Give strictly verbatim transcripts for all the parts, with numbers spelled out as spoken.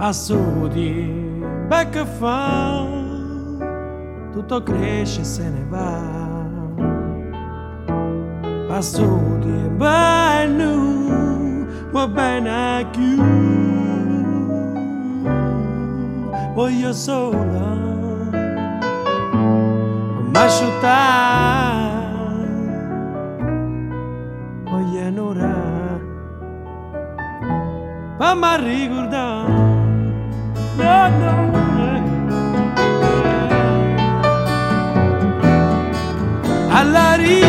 Assudi, beh che fa, tutto cresce e se ne va. Assudi, beh nu, va bene più. Voglio sola, ma asciuttare, voglio un'ora, ma ricordare, no, no, eh. Alla ria,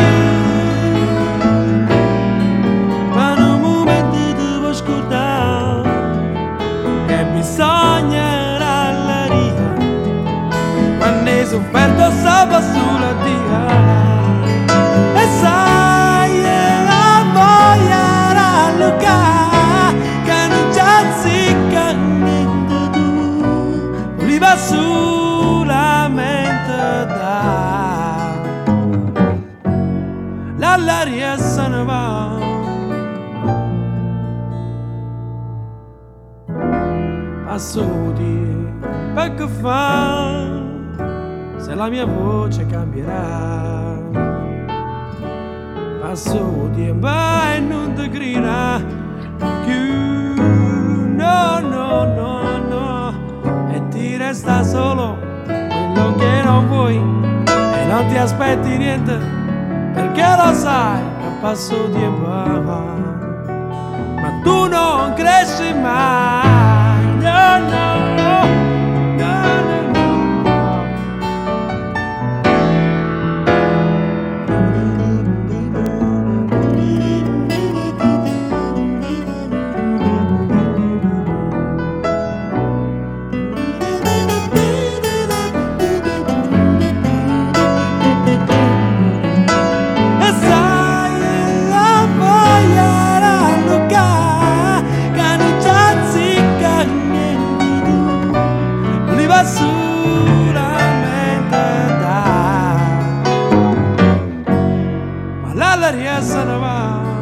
per un momento ti devo scordare, e bisogna sofferto sopra sulla dia e sai la voglia rallucare che non c'è zicca niente tu li va solamente da l'aria se ne va passo di perché fa se la mia voce cambierà, passo di e non ti grida più, no, no, no, no, e ti resta solo quello che non vuoi e non ti aspetti niente, perché lo sai che passo di ma tu non cresci mai, no, no, no, no, no. Solamente da ma l'aria se ne va.